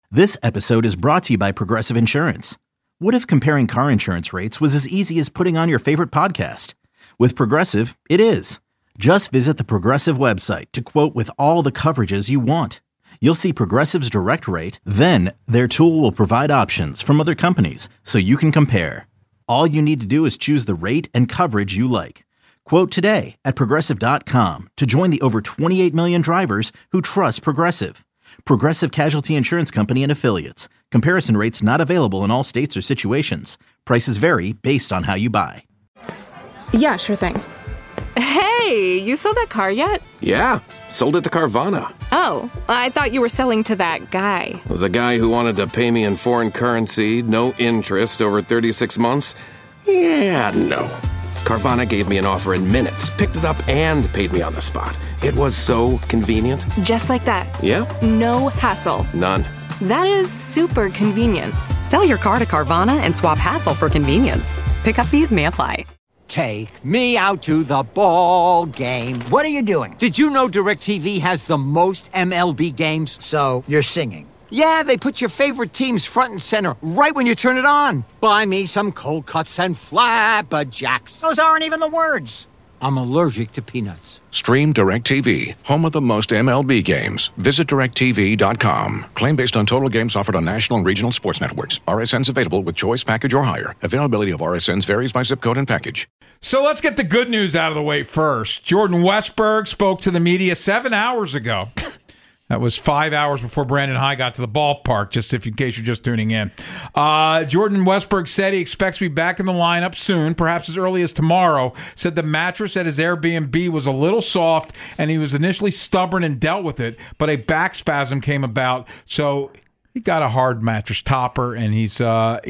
This episode is brought to you by Progressive Insurance. What if comparing car insurance rates was as easy as putting on your favorite podcast? With Progressive, it is. Just visit the Progressive website to quote with all the coverages you want. You'll see Progressive's direct rate, then their tool will provide options from other companies so you can compare. All you need to do is choose the rate and coverage you like. Quote today at Progressive.com to join the over 28 million drivers who trust Progressive. Progressive Casualty Insurance Company and Affiliates. Comparison rates not available in all states or situations. Prices vary based on how you buy. Yeah, sure thing. Hey, you sold that car yet? Yeah, sold it to Carvana. Oh, I thought you were selling to that guy. The guy who wanted to pay me in foreign currency, no interest, over 36 months? Yeah, no. Carvana gave me an offer in minutes, picked it up, and paid me on the spot. It was so convenient. Just like that. Yeah? No hassle. None. That is super convenient. Sell your car to Carvana and swap hassle for convenience. Pickup fees may apply. Take me out to the ball game. What are you doing? Did you know DirecTV has the most MLB games? So, you're singing. Yeah, they put your favorite teams front and center right when you turn it on. Buy me some cold cuts and flapjacks. Those aren't even the words. I'm allergic to peanuts. Stream DirecTV, home of the most MLB games. Visit DirecTV.com. Claim based on total games offered on national and regional sports networks. RSNs available with choice package or higher. Availability of RSNs varies by zip code and package. So let's get the good news out of the way first. Jordan Westberg spoke to the media 7 hours ago. That was 5 hours before Brandon Hyde got to the ballpark, just in case you're just tuning in. Jordan Westberg said he expects to be back in the lineup soon, perhaps as early as tomorrow. Said the mattress at his Airbnb was a little soft, and he was initially stubborn and dealt with it, but a back spasm came about, so he got a hard mattress topper, and he's fine.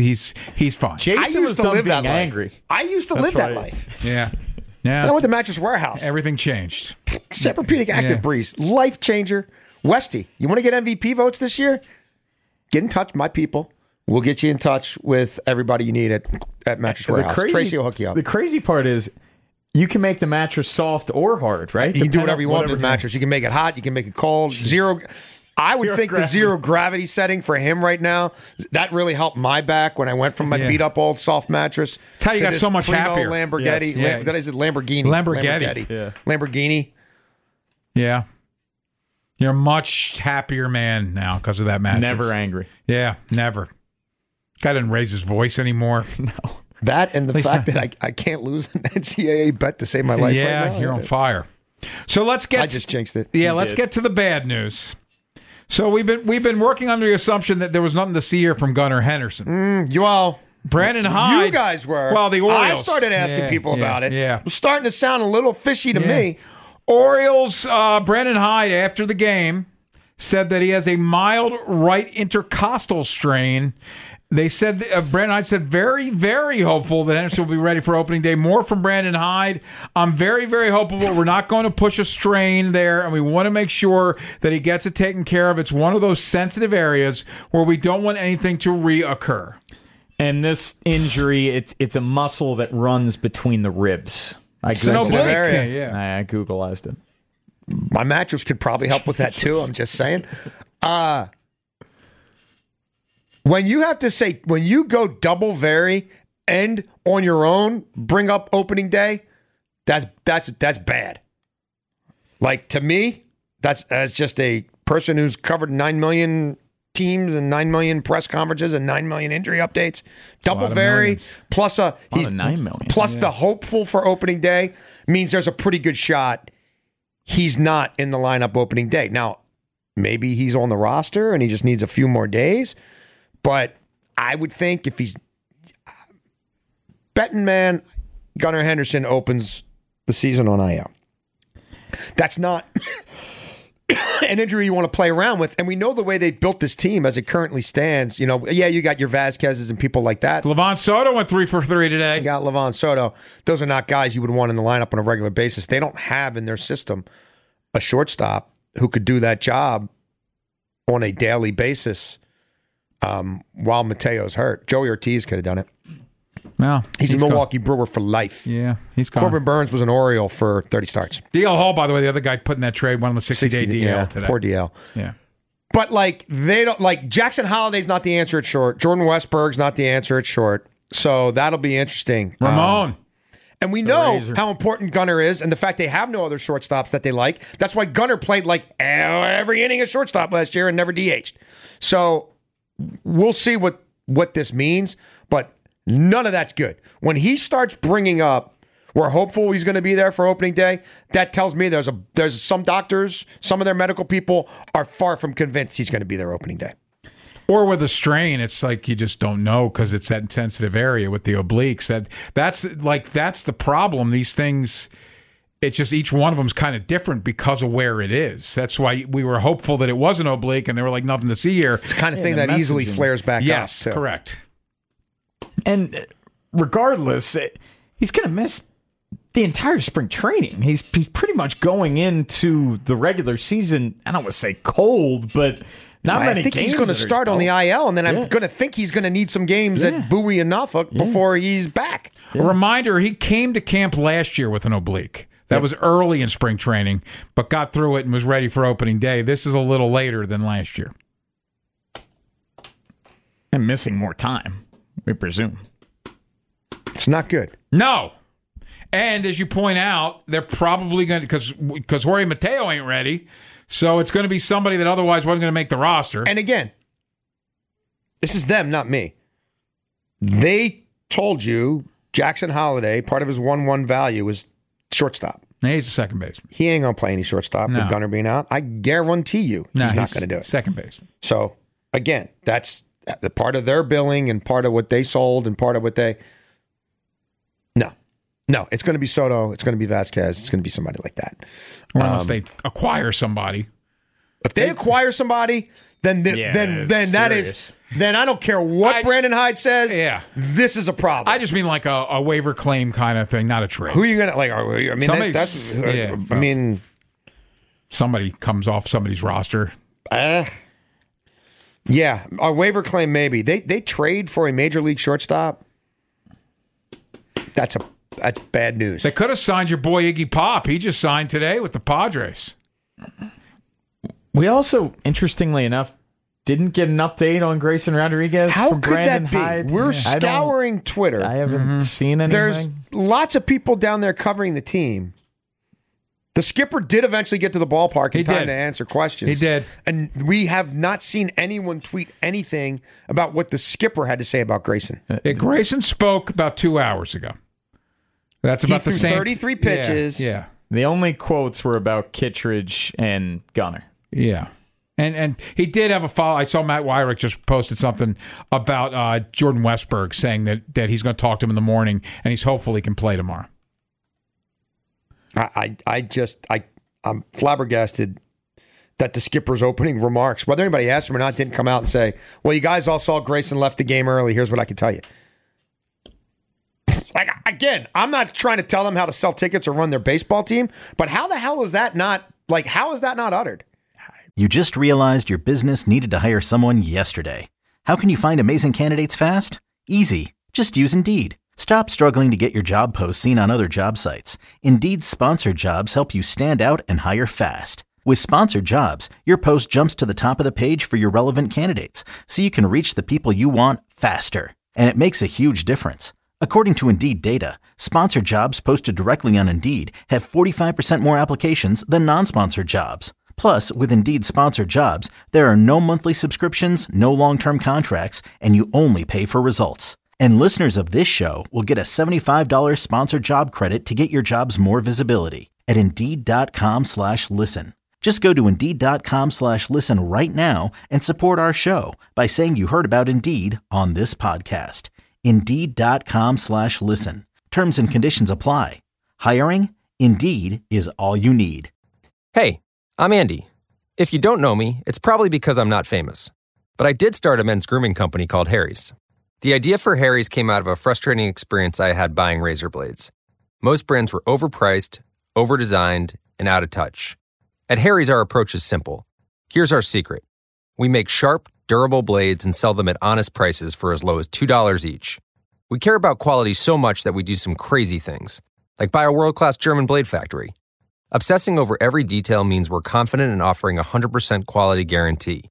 Jason was done being angry. I used to live that life. Yeah. I went to Mattress Warehouse. Everything changed. Tempur-Pedic Active Breeze, life changer. Westy, you want to get MVP votes this year? Get in touch, my people. We'll get you in touch with everybody you need at Mattress Warehouse. Tracy will hook you up. The crazy part is you can make the mattress soft or hard, right? You can do whatever you want with the mattress. You can make it hot. You can make it cold. I would think the zero gravity setting for him right now, that really helped my back when I went from my beat up old soft mattress. That's how you got so much Primo happier. Lamborghini. Yes. That is it, Lamborghini. Lamborghini. Yeah. You're a much happier man now because of that mattress. Never angry. Yeah, never. Guy doesn't raise his voice anymore. No. That and the fact that I can't lose an NCAA bet to save my life right now. You're on fire. So let's get... I just jinxed it. Yeah, let's get to the bad news. So we've been working under the assumption that there was nothing to see here from Gunnar Henderson. Brandon Hyde. You guys were. Well, the Orioles. I started asking people about it. Yeah. It was starting to sound a little fishy to me. Orioles, Brandon Hyde, after the game, said that he has a mild right intercostal strain. They said, Brandon Hyde said, very, very hopeful that Henderson will be ready for opening day. More from Brandon Hyde. I'm very, very hopeful. We're not going to push a strain there, and we want to make sure that he gets it taken care of. It's one of those sensitive areas where we don't want anything to reoccur. And this injury, it's a muscle that runs between the ribs. I Googleized it. My mattress could probably help with that too. I'm just saying. When you go double vary and on your own bring up opening day, that's bad. Like, to me, that's as just a person who's covered 9 million teams and 9 million press conferences and 9 million injury updates. Double vary plus 9 million. Plus the hopeful for opening day means there's a pretty good shot he's not in the lineup opening day. Now, maybe he's on the roster and he just needs a few more days. But I would think if he's betting man, Gunnar Henderson opens the season on IL. That's not an injury you want to play around with. And we know the way they've built this team as it currently stands. You know, you got your Vasquez's and people like that. Livan Soto went 3 for 3 today. You got Livan Soto. Those are not guys you would want in the lineup on a regular basis. They don't have in their system a shortstop who could do that job on a daily basis while Mateo's hurt. Joey Ortiz could have done it. No, he's a Milwaukee Brewer for life. Yeah, he's gone. Corbin Burns was an Oriole for 30 starts. DL Hall, by the way, the other guy put in that trade, won on the 60-day DL today. Poor DL. Yeah. But like they don't like Jackson Holiday's not the answer at short. Jordan Westberg's not the answer at short. So that'll be interesting. Ramon. And we know how important Gunnar is and the fact they have no other shortstops that they like. That's why Gunnar played like every inning at shortstop last year and never DH'd. So we'll see what this means, but none of that's good. When he starts bringing up, we're hopeful he's going to be there for opening day, that tells me there's some doctors, some of their medical people are far from convinced he's going to be there opening day. Or with a strain, it's like you just don't know because it's that sensitive area with the obliques. That's the problem. These things, it's just each one of them is kind of different because of where it is. That's why we were hopeful that it was an oblique and they were like nothing to see here. It's the kind of thing that easily flares back up. Yes, correct. And regardless, he's going to miss the entire spring training. He's pretty much going into the regular season, I don't want to say cold, but not many games. I think he's going to start on the IL, and then I'm going to think he's going to need some games at Bowie and Norfolk before he's back. A reminder, he came to camp last year with an oblique. That was early in spring training, but got through it and was ready for opening day. This is a little later than last year. And missing more time, we presume. It's not good. No. And as you point out, they're probably going to, because Jorge Mateo ain't ready, so it's going to be somebody that otherwise wasn't going to make the roster. And again, this is them, not me. They told you Jackson Holiday, part of his 1-1 value is shortstop. He's a second baseman. He ain't going to play any shortstop with Gunnar being out. I guarantee you he's not going to do it. Second baseman. So, again, that's the part of their billing and part of what they sold and part of what they... No, it's going to be Soto. It's going to be Vasquez. It's going to be somebody like that. Or unless they acquire somebody. If they acquire somebody, then that is... Then I don't care what Brandon Hyde says. Yeah, this is a problem. I just mean like a waiver claim kind of thing, not a trade. Who are you going to like? I mean, I mean, somebody comes off somebody's roster. Yeah, a waiver claim maybe. They trade for a major league shortstop. That's bad news. They could have signed your boy Iggy Pop. He just signed today with the Padres. We also, interestingly enough, didn't get an update on Grayson Rodriguez. How from could Brandon that be? Hyde. We're scouring Twitter. I haven't seen anything. There's lots of people down there covering the team. The skipper did eventually get to the ballpark in time to answer questions. He did. And we have not seen anyone tweet anything about what the skipper had to say about Grayson. Grayson spoke about 2 hours ago. That's about the same. 33 pitches. Yeah. The only quotes were about Kittredge and Gunnar. Yeah. And he did have a follow. I saw Matt Wyrick just posted something about Jordan Westberg saying that he's going to talk to him in the morning and he's hopeful he can play tomorrow. I'm flabbergasted that the skipper's opening remarks, whether anybody asked him or not, didn't come out and say, well, you guys all saw Grayson left the game early. Here's what I can tell you. Like, again, I'm not trying to tell them how to sell tickets or run their baseball team, but how the hell is that not uttered? You just realized your business needed to hire someone yesterday. How can you find amazing candidates fast? Easy. Just use Indeed. Stop struggling to get your job posts seen on other job sites. Indeed's sponsored jobs help you stand out and hire fast. With sponsored jobs, your post jumps to the top of the page for your relevant candidates, so you can reach the people you want faster. And it makes a huge difference. According to Indeed data, sponsored jobs posted directly on Indeed have 45% more applications than non-sponsored jobs. Plus, with Indeed sponsored jobs, there are no monthly subscriptions, no long-term contracts, and you only pay for results. And listeners of this show will get a $75 sponsored job credit to get your jobs more visibility at Indeed.com/listen. Just go to Indeed.com/listen right now and support our show by saying you heard about Indeed on this podcast. Indeed.com/listen. Terms and conditions apply. Hiring? Indeed is all you need. Hey, I'm Andy. If you don't know me, it's probably because I'm not famous. But I did start a men's grooming company called Harry's. The idea for Harry's came out of a frustrating experience I had buying razor blades. Most brands were overpriced, overdesigned, and out of touch. At Harry's, our approach is simple. Here's our secret. We make sharp, durable blades and sell them at honest prices for as low as $2 each. We care about quality so much that we do some crazy things, like buy a world-class German blade factory. Obsessing over every detail means we're confident in offering a 100% quality guarantee.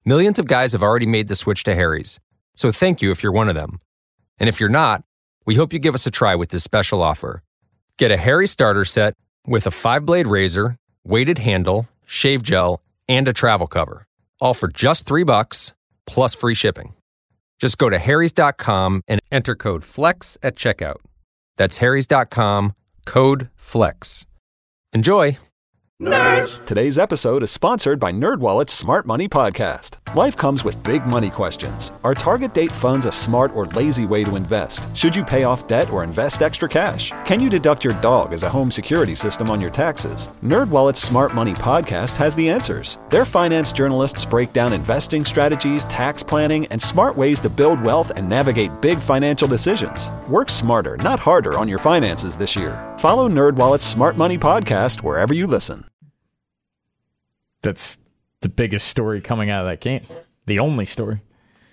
Millions of guys have already made the switch to Harry's, so thank you if you're one of them. And if you're not, we hope you give us a try with this special offer. Get a Harry starter set with a 5-blade razor, weighted handle, shave gel, and a travel cover, all for just $3 plus free shipping. Just go to harrys.com and enter code FLEX at checkout. That's harrys.com, code FLEX. Enjoy! Nerds! Today's episode is sponsored by NerdWallet's Smart Money Podcast. Life comes with big money questions. Are target date funds a smart or lazy way to invest? Should you pay off debt or invest extra cash? Can you deduct your dog as a home security system on your taxes? NerdWallet's Smart Money Podcast has the answers. Their finance journalists break down investing strategies, tax planning, and smart ways to build wealth and navigate big financial decisions. Work smarter, not harder on your finances this year. Follow NerdWallet's Smart Money Podcast wherever you listen. That's the biggest story coming out of that game. The only story.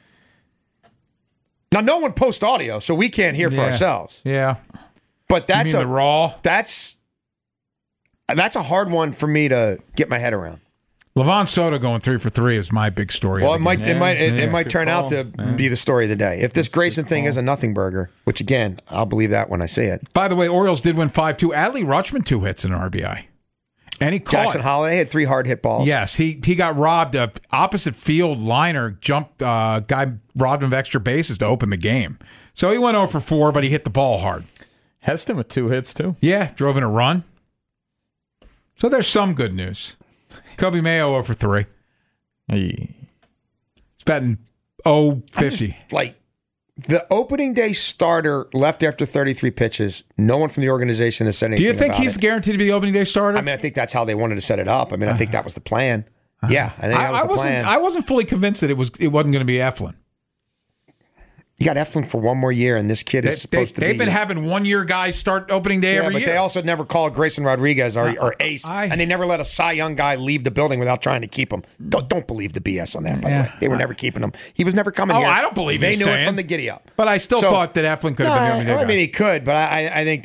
Now, no one posts audio, so we can't hear for ourselves. Yeah. But that's the raw? That's a hard one for me to get my head around. Levon Soto going 3 for 3 is my big story. Well, it might turn out to be the story of the day. If this Grayson thing is a nothing burger, which again, I'll believe that when I see it. By the way, Orioles did win 5-2. Adley Rutschman 2 hits in an RBI. And he caught Jackson Holiday had 3 hard hit balls. Yes, he got robbed. A opposite field liner jumped. Guy robbed him of extra bases to open the game. So he went 0 for 4, but he hit the ball hard. Heston with 2 hits too. Yeah, drove in a run. So there's some good news. Kobe Mayo 0 for 3. He's batting .050. Like the opening day starter left after 33 pitches. No one from the organization has said anything. Do you think about he's it. guaranteed to be the opening day starter? I mean, I think that's how they wanted to set it up. I mean, I think that was the plan. Yeah, I think that was the plan. I wasn't fully convinced that it wasn't going to be Eflin. You got Eflin for one more year, and this kid is supposed to be. They've been having one-year guys start opening day every but year. They also never called Grayson Rodriguez our ace, and they never let a Cy Young guy leave the building without trying to keep him. Don't believe the BS on that, by the way. They were never keeping him. He was never coming here. I don't believe they he's knew staying. it from the giddy up. But I still thought that Eflin could have been the opening day guy. I mean, he could, but I think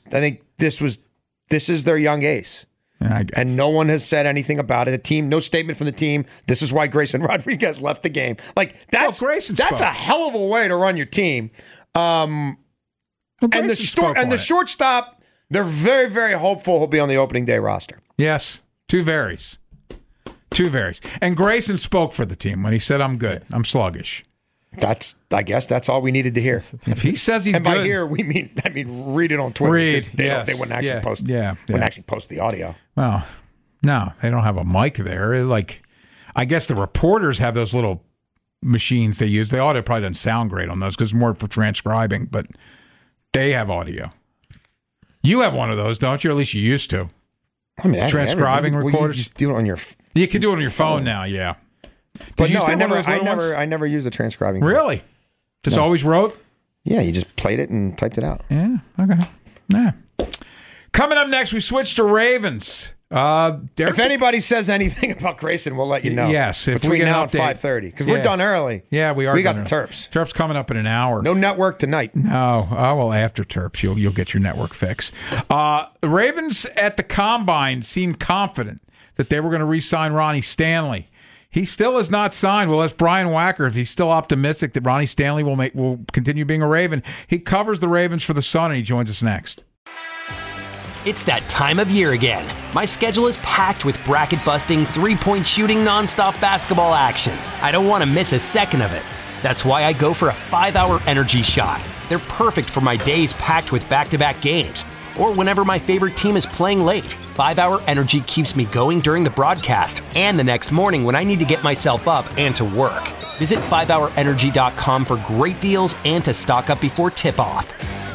this is their young ace. And no one has said anything about it. No statement from the team. This is why Grayson Rodriguez left the game. Like that's a hell of a way to run your team. And the shortstop, they're very, very hopeful he'll be on the opening day roster. Yes, 2 varies. And Grayson spoke for the team when he said, "I'm good. I'm sluggish." I guess that's all we needed to hear. If he says he's and by good, here we mean read it on Twitter. They wouldn't actually post. Yeah, wouldn't actually post the audio. Well, no, they don't have a mic there. Like, I guess the reporters have those little machines they use. The audio probably doesn't sound great on those because it's more for transcribing, but they have audio. You have one of those, don't you? Or at least you used to. I mean, transcribing recorders. You just do it on your. You can do it on your phone now. Yeah. But no, I never used the transcribing. Really? Just always wrote? Yeah, you just played it and typed it out. Yeah, okay. Yeah. Coming up next, we switch to Ravens. If anybody says anything about Grayson, we'll let you know. Yes. Between now and 5:30. Because we're done early. Yeah, we are. We got the Terps. Terps coming up in an hour. No network tonight. No. Oh, well, after Terps, you'll get your network fix. The Ravens at the Combine seemed confident that they were going to re-sign Ronnie Stanley. He still is not signed. Well, that's Brian Wacker. If he's still optimistic that Ronnie Stanley will continue being a Raven, he covers the Ravens for the Sun, and he joins us next. It's that time of year again. My schedule is packed with bracket-busting, three-point shooting, nonstop basketball action. I don't want to miss a second of it. That's why I go for a 5-hour energy shot. They're perfect for my days packed with back-to-back games, or whenever my favorite team is playing late. 5-hour energy keeps me going during the broadcast and the next morning when I need to get myself up and to work. Visit 5hourenergy.com for great deals and to stock up before tip-off.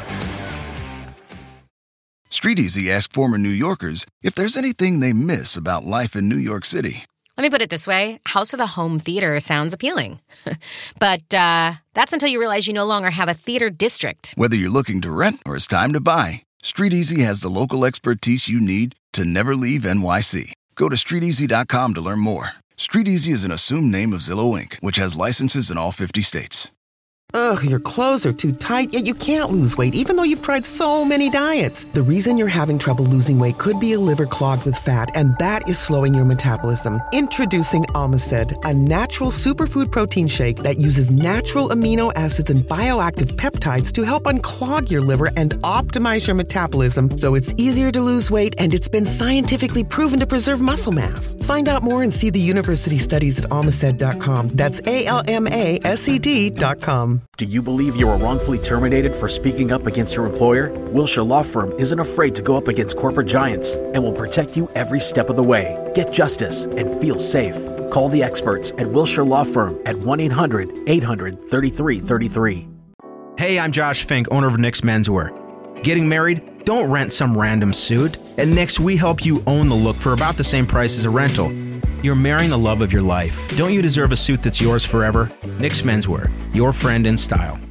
StreetEasy asked former New Yorkers if there's anything they miss about life in New York City. Let me put it this way. House of the Home Theater sounds appealing. But that's until you realize you no longer have a theater district. Whether you're looking to rent or it's time to buy, StreetEasy has the local expertise you need to never leave NYC. Go to StreetEasy.com to learn more. StreetEasy is an assumed name of Zillow Inc., which has licenses in all 50 states. Ugh, your clothes are too tight, yet you can't lose weight even though you've tried so many diets. The reason you're having trouble losing weight could be a liver clogged with fat, and that is slowing your metabolism. Introducing Omicid, a natural superfood protein shake that uses natural amino acids and bioactive peptides to help unclog your liver and optimize your metabolism so it's easier to lose weight, and it's been scientifically proven to preserve muscle mass. Find out more and see the university studies at Omicid.com. That's ALMASED.com. Do you believe you were wrongfully terminated for speaking up against your employer? Wilshire Law Firm isn't afraid to go up against corporate giants and will protect you every step of the way. Get justice and feel safe. Call the experts at Wilshire Law Firm at 1-800-800-3333. Hey, I'm Josh Fink, owner of Nick's Menswear. Getting married? Don't rent some random suit. At Nick's, we help you own the look for about the same price as a rental. You're marrying the love of your life. Don't you deserve a suit that's yours forever? Nick's Menswear, your friend in style.